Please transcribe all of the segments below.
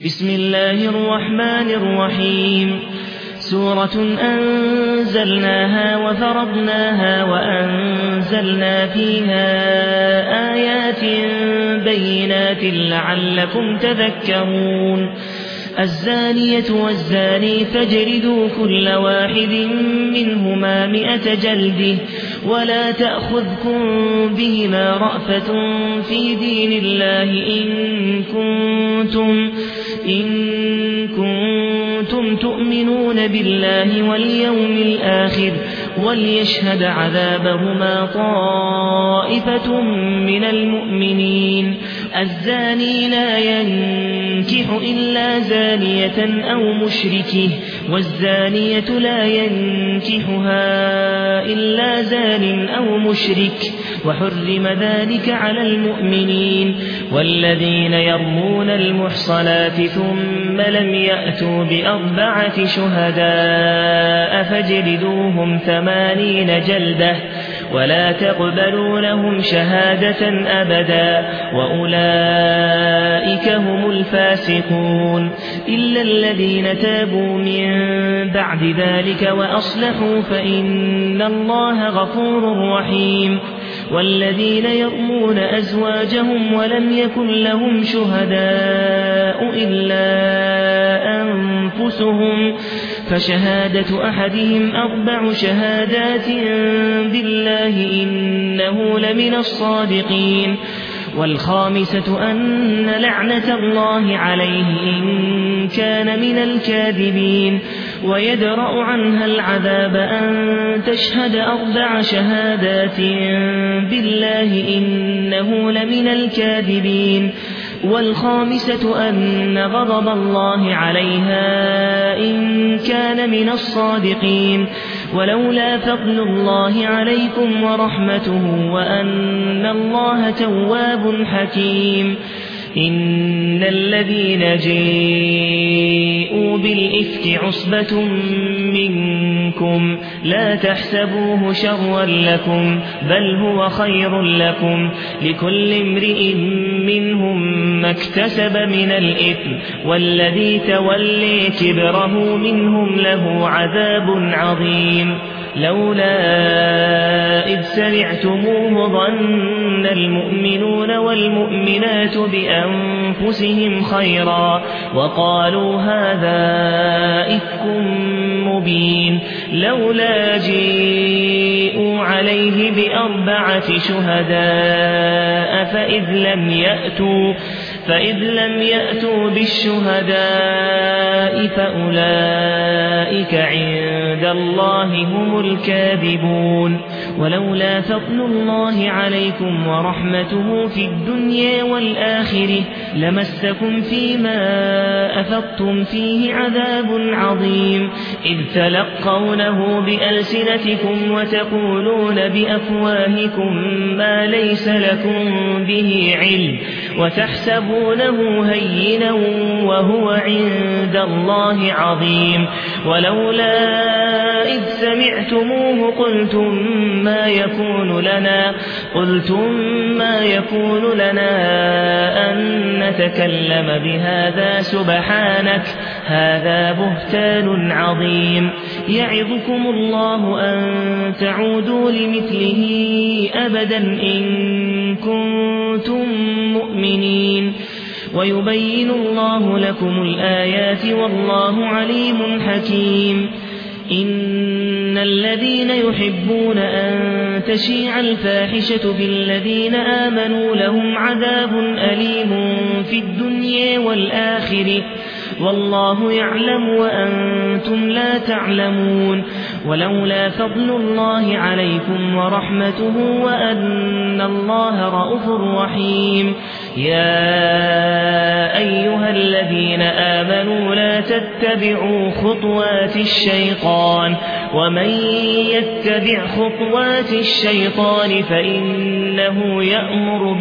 بسم الله الرحمن الرحيم سورة أنزلناها وفرضناها وأنزلنا فيها آيات بينات لعلكم تذكرون الزانية والزاني فاجلدوا كل واحد منهما 100 جلدة ولا تأخذكم بهما رأفة في دين الله إن كنتم تؤمنون بالله واليوم الآخر وليشهد عذابهما طائفة من المؤمنين الزاني لا ينكح إلا زانية أو مشركه والزانية لا ينكحها إلا زان أو مشرك وحرم ذلك على المؤمنين والذين يرمون المحصنات ثم لم يأتوا ب4 شهداء فاجلدوهم 80 جلدة ولا تقبلوا لهم شهادة أبدا وأولئك هم الفاسقون إلا الذين تابوا من بعد ذلك وأصلحوا فإن الله غفور رحيم والذين يرمون أزواجهم ولم يكن لهم شهداء إلا أنفسهم فشهادة أحدهم 4 شهادات بالله إنه لمن الصادقين والخامسة أن لعنة الله عليه إن كان من الكاذبين ويدرأ عنها العذاب أن تشهد 4 شهادات بالله إنه لمن الكاذبين والخامسة أن غضب الله عليها إن كان من الصادقين ولولا فضل الله عليكم ورحمته وأن الله تواب حكيم إن الذين جاءوا بالإفك عصبة منكم لا تحسبوه شرا لكم بل هو خير لكم لكل امرئ منهم ما اكتسب من الإثم والذي تولي كبره منهم له عذاب عظيم لولا إذ سمعتموه ظن المؤمنون والمؤمنات بأنفسهم خيرا وقالوا هذا إفك مبين لولا جاءوا عليه ب4 شهداء فإذ لم يأتوا بالشهداء فأولئك عند الله هم الكاذبون ولولا فضل الله عليكم ورحمته في الدنيا والآخرة لمسكم فيما أفضتم فيه عذاب عظيم إذ تلقونه بألسنتكم وتقولون بأفواهكم ما ليس لكم به علم وتحسبونه هينا وهو عند الله عظيم ولولا إذ سمعتموه قلتم ما يكون لنا أن نتكلم بهذا سبحانك هذا بهتان عظيم يعظكم الله أن تعودوا لمثله أبدا إن كنتم مؤمنين ويبين الله لكم الآيات والله عليم حكيم إن الذين يحبون أن تشيع الفاحشة بالذين آمنوا لهم عذاب أليم في الدنيا والآخرة والله يعلم وأنتم لا تعلمون ولولا فضل الله عليكم ورحمته وأن الله رءوف رحيم يا أيها الذين آمنوا لا تتبعوا خطوات الشيطان ومن يتبع خطوات الشيطان فإنه يأمر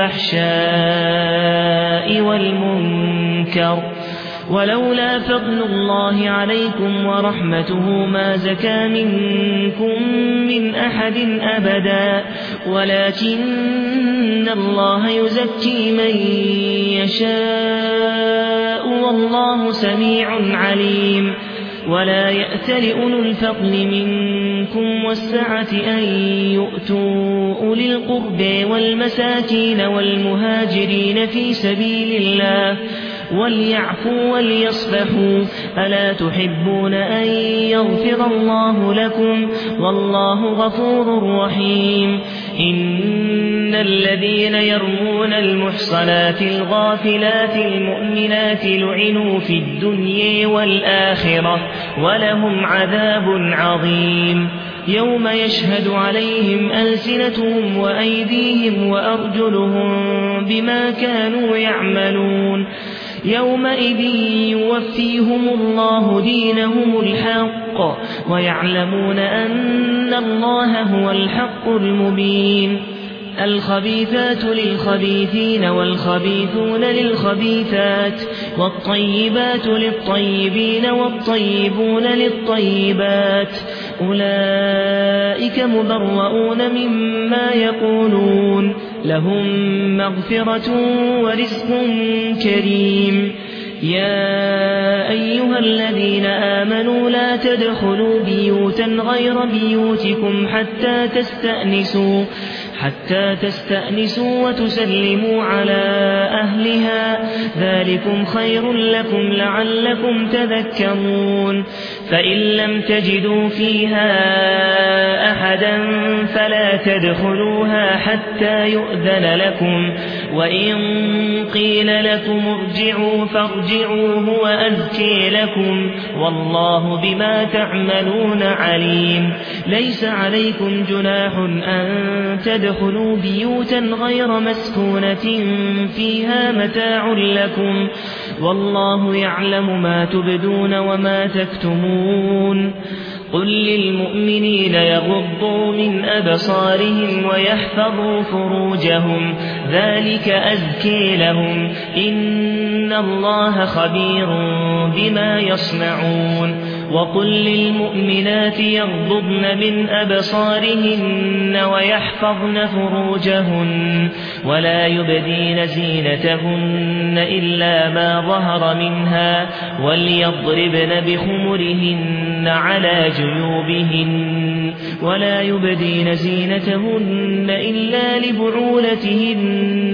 بالفحشاء والمنكر ولولا فضل الله عليكم ورحمته ما زكى منكم من أحد أبدا ولكن الله يزكي من يشاء والله سميع عليم ولا يأتل أولو الفضل منكم والسعة أن يؤتوا أولي القرب والمساكين والمهاجرين في سبيل الله وليعفوا وليصفحوا ألا تحبون أن يغفر الله لكم والله غفور رحيم إن الذين يرمون المحصنات الغافلات المؤمنات لعنوا في الدنيا والآخرة ولهم عذاب عظيم يوم يشهد عليهم ألسنتهم وأيديهم وأرجلهم بما كانوا يعملون يومئذ يوفيهم الله دينهم الحق ويعلمون أن الله هو الحق المبين الخبيثات للخبيثين والخبيثون للخبيثات والطيبات للطيبين والطيبون للطيبات أولئك مبرؤون مما يقولون لهم مغفرة ورزق كريم يا أيها الذين آمنوا لا تدخلوا بيوتا غير بيوتكم حتى تستأنسوا وتسلموا على أهلها ذلكم خير لكم لعلكم تذكرون فإن لم تجدوا فيها أحدا فلا تدخلوها حتى يؤذن لكم وإن قيل لكم ارجعوا فارجعوا هو أزكي لكم والله بما تعملون عليم ليس عليكم جناح أن تدخلوا بيوتا غير مسكونة فيها متاع لكم والله يعلم ما تبدون وما تكتمون قل للمؤمنين يغضوا من أبصارهم ويحفظوا فروجهم ذلك أزكي لهم إن الله خبير بما يصنعون وقل للمؤمنات يغضضن من أبصارهن ويحفظن فروجهن ولا يبدين زينتهن إلا ما ظهر منها وليضربن بخمرهن على جيوبهن ولا يبدين زينتهن إلا لبعولتهن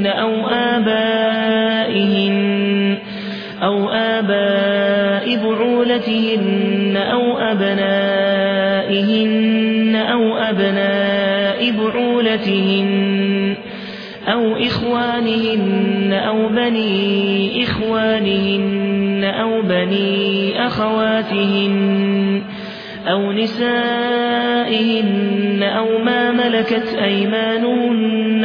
أو آباء بعولتهن أو أبنائهن أو أبناء بعولتهن أو إخوانهن أو بني إخوانهن أو بني أخواتهن أو نسائهن أو ما ملكت أيمانهن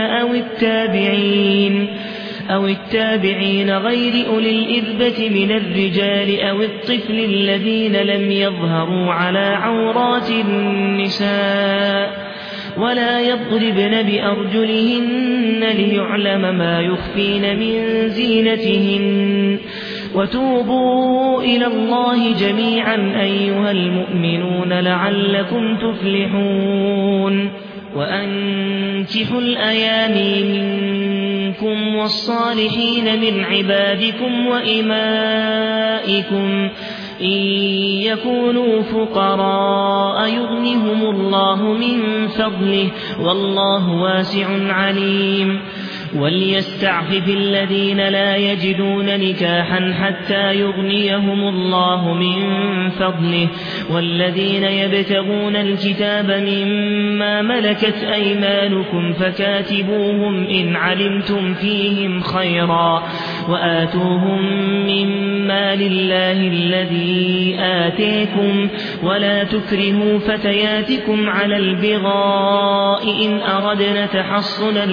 أو التابعين غير أولي الإربة من الرجال أو الطفل الذين لم يظهروا على عورات النساء ولا يضربن بأرجلهن ليعلم ما يخفين من زينتهن وتوبوا إلى الله جميعا أيها المؤمنون لعلكم تفلحون وأنكحوا الأيام منكم والصالحين من عبادكم وإمائكم إن يكونوا فقراء يغنهم الله من فضله والله واسع عليم وليستعفف الذين لا يجدون نكاحا حتى يغنيهم الله من فضله والذين يبتغون الكتاب مما ملكت أيمانكم فكاتبوهم إن علمتم فيهم خيرا وآتوهم مما لله الذي آتيكم ولا تكرهوا فتياتكم على البغاء إن أردنا تحصنا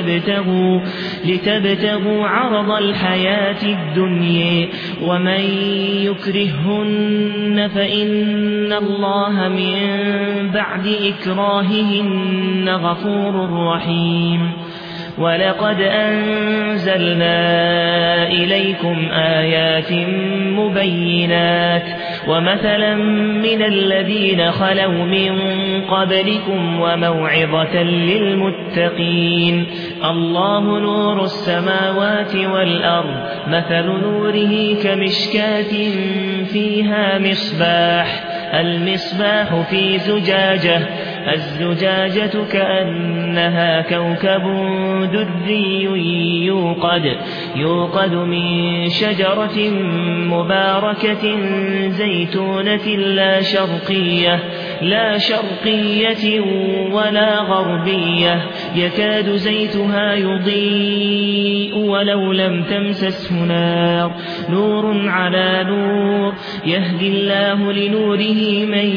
لتبتغوا عرض الحياة الدنيا ومن يكرهن فإن الله من بعد إكراههن غفور رحيم ولقد أنزلنا إليكم آيات مبينات ومثلا من الذين خلوا من قبلكم وموعظة للمتقين الله نور السماوات والأرض مثل نوره كمشكاة فيها مصباح المصباح في زجاجة الزجاجة كأنها كوكب دري يوقد من شجرة مباركة زيتونة لا شرقية ولا غربية يكاد زيتها يضيء ولو لم تمسسه نار نور على نور يهدي الله لنوره من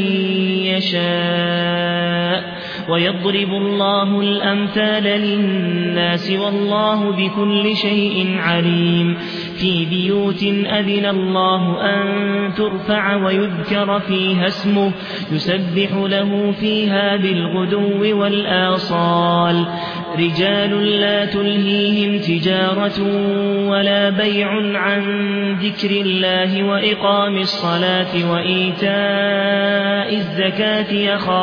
يشاء ويضرب الله الأمثال للناس والله بكل شيء عليم في بيوت أذن الله أن ترفع ويذكر فيها اسمه يسبح له فيها بالغدو والآصال رجال لا تلهيهم تجارة ولا بيع عن ذكر الله وإقام الصلاة وإيتاء الزكاة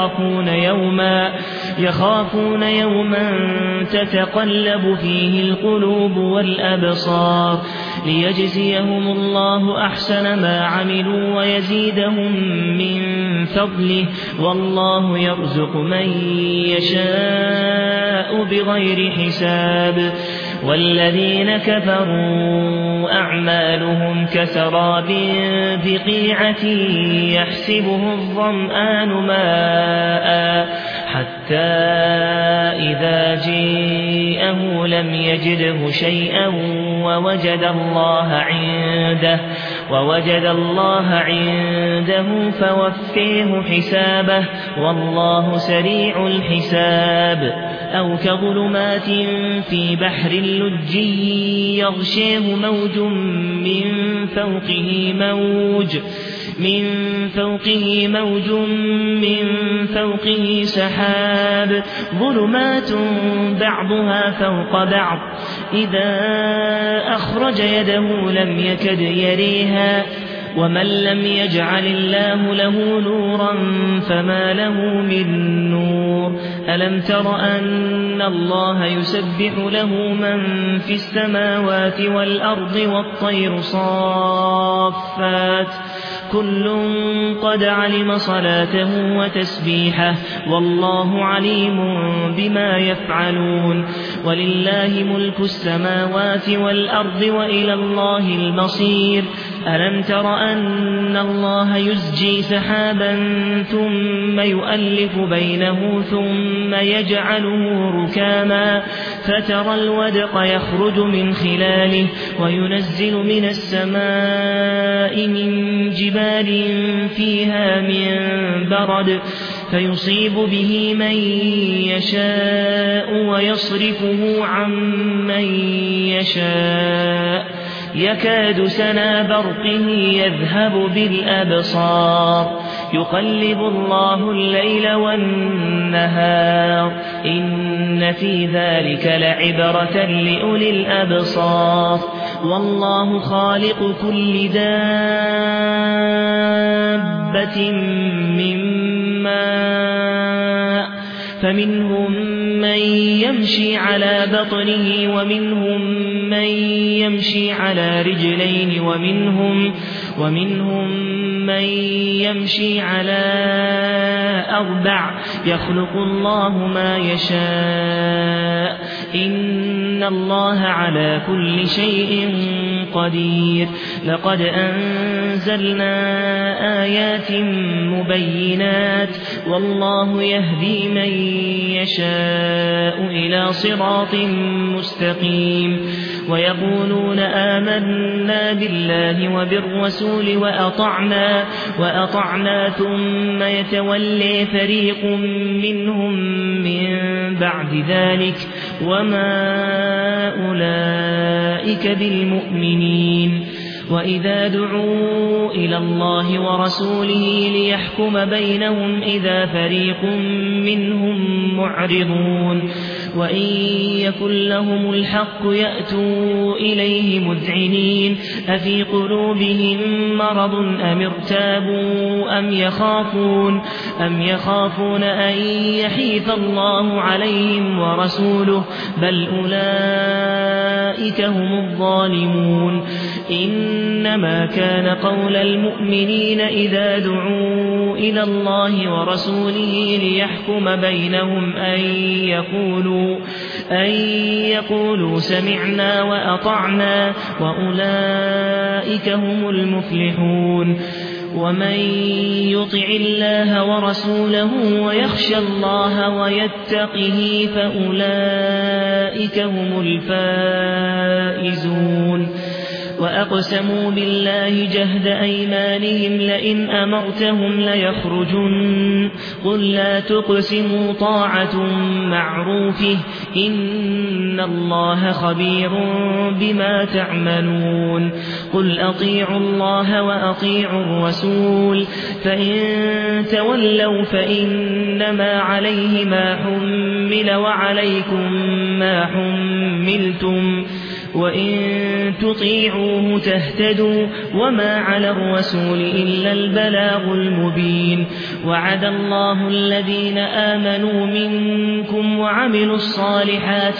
يخافون يوما تتقلب فيه القلوب والأبصار ليجزيهم الله أحسن ما عملوا ويزيدهم من فضله والله يرزق من يشاء بغير حساب والذين كفروا أعمالهم كسراب بقيعة يحسبه الظمآن ماء حتى إذا جاءه لم يجده شيئا ووجد الله عنده فوفيه حسابه والله سريع الحساب أو كظلمات في بحر لجي يغشيه موج من فوقه سحاب ظلمات بعضها فوق بعض إذا أخرج يده لم يكد يريها ومن لم يجعل الله له نورا فما له من نور ألم تر أن الله يسبح له من في السماوات والأرض والطير صافات كل قد علم صلاته وتسبيحه والله عليم بما يفعلون ولله ملك السماوات والأرض وإلى الله المصير ألم تر أن الله يزجي سحابا ثم يؤلف بينه ثم يجعله ركاما فترى الودق يخرج من خلاله وينزل من السماء من جبال فيها من برد فيصيب به من يشاء ويصرفه عن من يشاء يكاد سنا برقه يذهب بالأبصار يقلب الله الليل والنهار إن في ذلك لعبرة لأولي الأبصار والله خالق كل دابة من ماء فمنهم من يمشي على بطنه ومنهم من يمشي على رجلين ومنهم من يمشي على أربع يخلق الله ما يشاء إن الله على كل شيء قدير لقد أنزلنا آيات مبينات والله يهدي من يشاء إلى صراط مستقيم ويقولون آمنا بالله وبالرسول وأطعنا ثم يتولي فريق منهم من بعد ذلك وما أولئك بالمؤمنين وإذا دعوا إلى الله ورسوله ليحكم بينهم إذا فريق منهم معرضون وإن يكن لهم الحق يأتوا إليه مذعنين أفي قلوبهم مرض أم ارتابوا أم يخافون أن يحيف الله عليهم ورسوله بل أولئك هم الظالمون إنما كان قول المؤمنين إذا دعوا إلى الله ورسوله ليحكم بينهم أن يقولوا سمعنا وأطعنا وأولئك هم المفلحون ومن يطع الله ورسوله ويخشى الله ويتقه فأولئك هم الفائزون وأقسموا بالله جهد أيمانهم لئن أمرتهم ليخرجن قل لا تقسموا طاعة معروفه إن الله خبير بما تعملون قل أطيعوا الله وأطيعوا الرسول فإن تولوا فإنما عليه ما حمل وعليكم ما حملتم وإن تطيعوه تهتدوا وما على الرسول إلا البلاغ المبين وعد الله الذين آمنوا منكم وعملوا الصالحات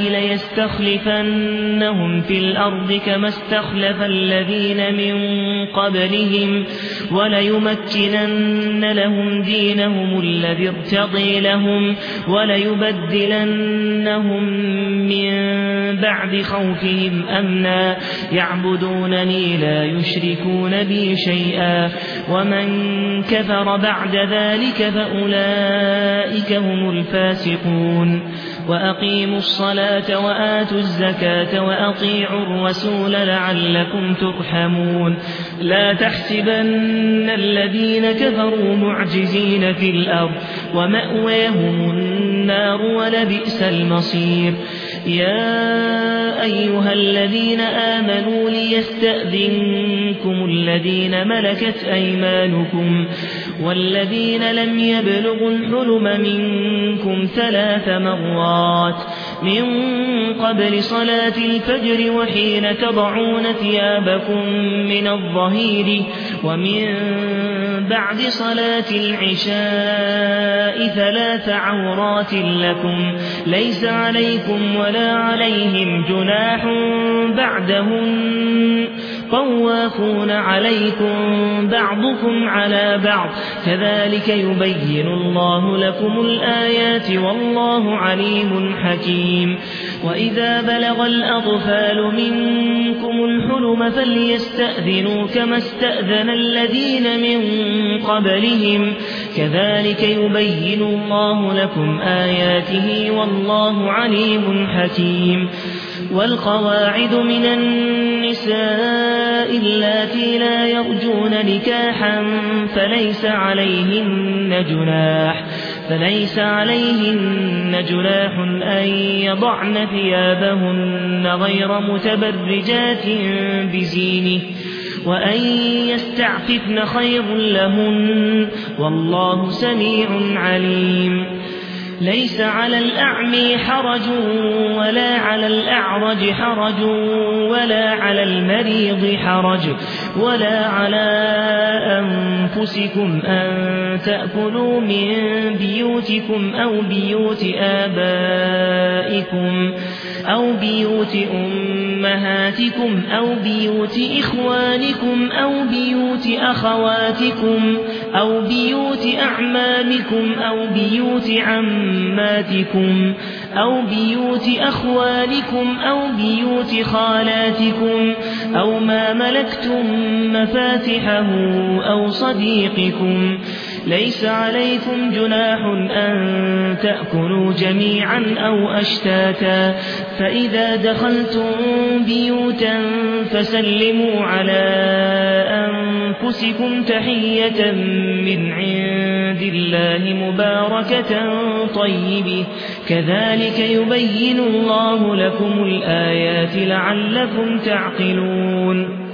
ليستخلفنهم في الأرض كما استخلف الذين من قبلهم وليمكنن لهم دينهم الذي ارتضي لهم وليبدلنهم من بعد خوفهم أمنا يعبدونني لا يشركون بي شيئا ومن كفر بعد ذلك فأولئك هم الفاسقون وأقيموا الصلاة وآتوا الزكاة وأطيعوا الرسول لعلكم ترحمون لا تحسبن الذين كفروا معجزين في الأرض ومأواهم النار ولبئس المصير يا أيها الذين آمنوا ليستأذنكم الذين ملكت أيمانكم والذين لم يبلغوا الحلم منكم 3 مرات من قبل صلاة الفجر وحين تضعون ثيابكم من الظهير ومن بعد صلاة العشاء 3 عورات لكم ليس عليكم ولا عليهم جناح بعدهم طوافون عليكم بعضكم على بعض كذلك يبين الله لكم الآيات والله عليم حكيم وإذا بلغ الأطفال منكم الحلم فليستأذنوا كما استأذن الذين من قبلهم كذلك يبين الله لكم آياته والله عليم حكيم والقواعد من النساء اللاتي لا يرجون نكاحا فليس عليهن جناح أن يضعن ثيابهن غير متبرجات بزينه وأن يستعففن خير لهن والله سميع عليم ليس على الأعمي حرج ولا على الأعرج حرج ولا على المريض حرج ولا على أنفسكم أن تأكلوا من بيوتكم أو بيوت آبائكم أو بيوت أمهاتكم أو بيوت إخوانكم أو بيوت أخواتكم أو بيوت أعمامكم أو بيوت عماتكم أو بيوت أخوالكم أو بيوت خالاتكم أو ما ملكتم مفاتحه أو صديقكم ليس عليكم جناح أن تأكلوا جميعا أو أشتاتا فإذا دخلتم بيوتا فسلموا على أنفسكم تحية من عند الله مباركة طيبة كذلك يبين الله لكم الآيات لعلكم تعقلون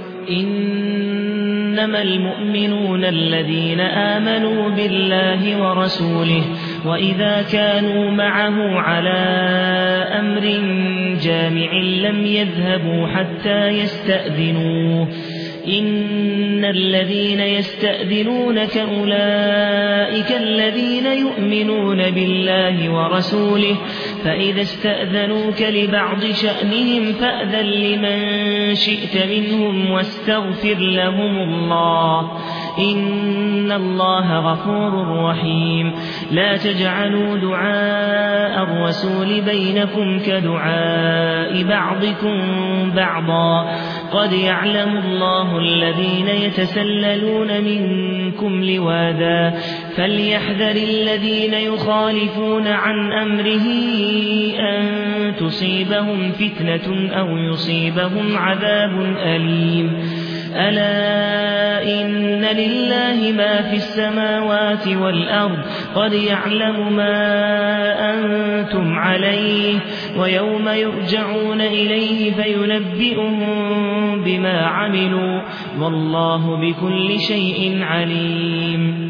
إنما المؤمنون الذين آمنوا بالله ورسوله وإذا كانوا معه على أمر جامع لم يذهبوا حتى يستأذنوه إن الذين يستأذنونك أولئك الذين يؤمنون بالله ورسوله فإذا استأذنوك لبعض شأنهم فأذن لمن شئت منهم واستغفر لهم الله إن الله غفور رحيم لا تجعلوا دعاء الرسول بينكم كدعاء بعضكم بعضا قد يعلم الله الذين يتسللون منكم لواذا فليحذر الذين يخالفون عن أمره أن تصيبهم فتنة أو يصيبهم عذاب أليم ألا إن لله ما في السماوات والأرض قد يعلم ما أنتم عليه ويوم يرجعون إليه فينبئهم بما عملوا والله بكل شيء عليم